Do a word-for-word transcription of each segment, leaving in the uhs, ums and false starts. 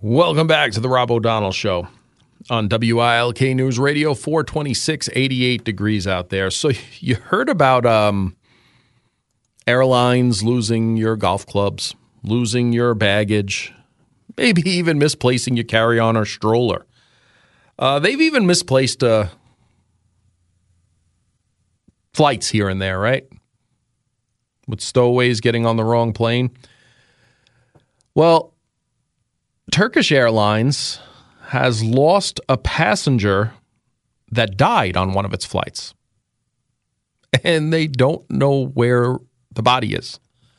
Welcome back to the Rob O'Donnell Show on W I L K News Radio, four twenty-six, eighty-eight degrees out there. So you heard about um, airlines losing your golf clubs, losing your baggage, maybe even misplacing your carry-on or stroller. Uh, they've even misplaced uh, flights here and there, right? With stowaways getting on the wrong plane. Well, Turkish Airlines has lost a passenger that died on one of its flights. And they don't know where the body is.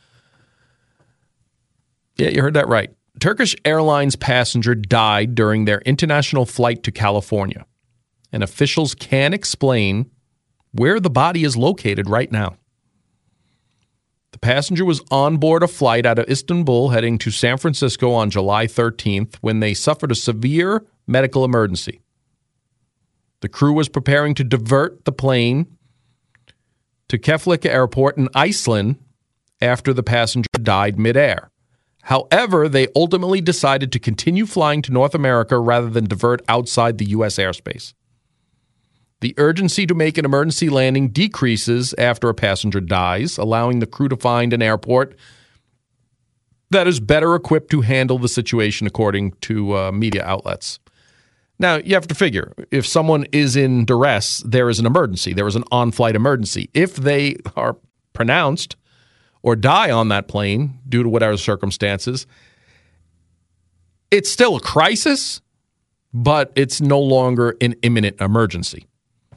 Yeah, you heard that right. Turkish Airlines passenger died during their international flight to California. And officials can't explain where the body is located right now. The passenger was on board a flight out of Istanbul heading to San Francisco on July thirteenth when they suffered a severe medical emergency. The crew was preparing to divert the plane to Keflavik Airport in Iceland after the passenger died midair. However, they ultimately decided to continue flying to North America rather than divert outside the U S airspace. The urgency to make an emergency landing decreases after a passenger dies, allowing the crew to find an airport that is better equipped to handle the situation, according to uh, media outlets. Now, you have to figure, if someone is in duress, there is an emergency. There is an on-flight emergency. If they are pronounced or die on that plane due to whatever circumstances, it's still a crisis, but it's no longer an imminent emergency.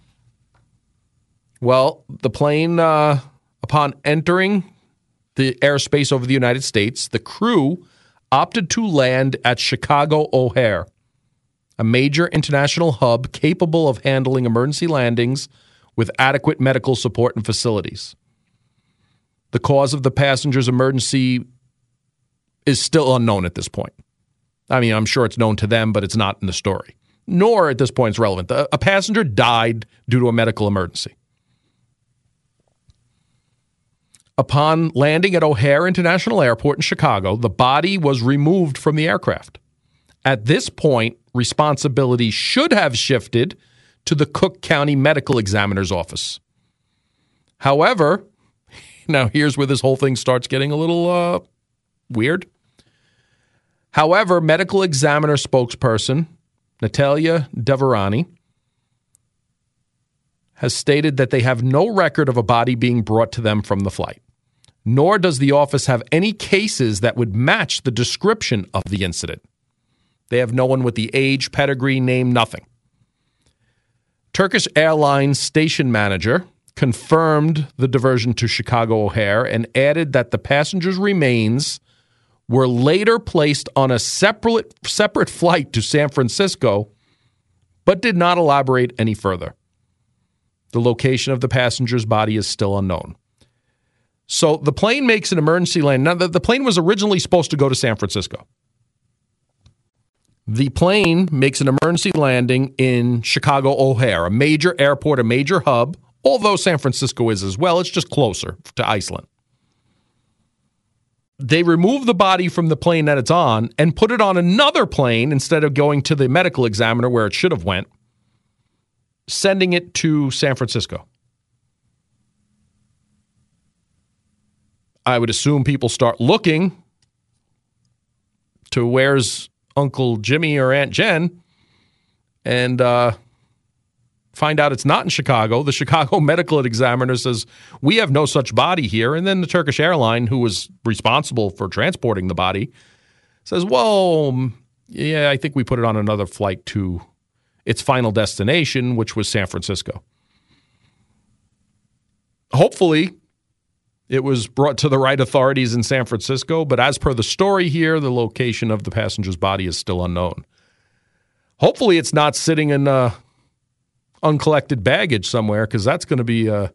Well, the plane, uh, upon entering the airspace over the United States, the crew opted to land at Chicago O'Hare, a major international hub capable of handling emergency landings with adequate medical support and facilities. The cause of the passenger's emergency is still unknown at this point. I mean, I'm sure it's known to them, but it's not in the story. Nor at this point is relevant. A passenger died due to a medical emergency. Upon landing at O'Hare International Airport in Chicago, the body was removed from the aircraft. At this point, responsibility should have shifted to the Cook County Medical Examiner's office. However, now here's where this whole thing starts getting a little uh, weird. However, medical examiner spokesperson Natalia Devarani has stated that they have no record of a body being brought to them from the flight. Nor does the office have any cases that would match the description of the incident. They have no one with the age, pedigree, name, nothing. Turkish Airlines station manager confirmed the diversion to Chicago O'Hare and added that the passenger's remains were later placed on a separate, separate flight to San Francisco, but did not elaborate any further. The location of the passenger's body is still unknown. So the plane makes an emergency landing. Now, the, the plane was originally supposed to go to San Francisco. The plane makes an emergency landing in Chicago O'Hare, a major airport, a major hub, although San Francisco is as well. It's just closer to Iceland. They remove the body from the plane that it's on and put it on another plane instead of going to the medical examiner where it should have went, sending it to San Francisco. I would assume people start looking to where's Uncle Jimmy or Aunt Jen and uh, find out it's not in Chicago. The Chicago medical examiner says, we have no such body here. And then the Turkish airline, who was responsible for transporting the body, says, well, yeah, I think we put it on another flight to its final destination, which was San Francisco. Hopefully, it was brought to the right authorities in San Francisco, but as per the story here, the location of the passenger's body is still unknown. Hopefully it's not sitting in uh, uncollected baggage somewhere, because that's going to be uh,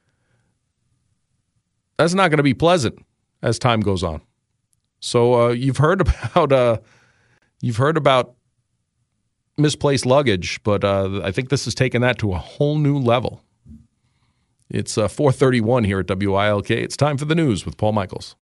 that's not going to be pleasant as time goes on. So uh, you've heard about uh, you've heard about misplaced luggage, but uh, I think this has taken that to a whole new level. It's uh, four thirty-one here at W I L K. It's time for the news with Paul Michaels.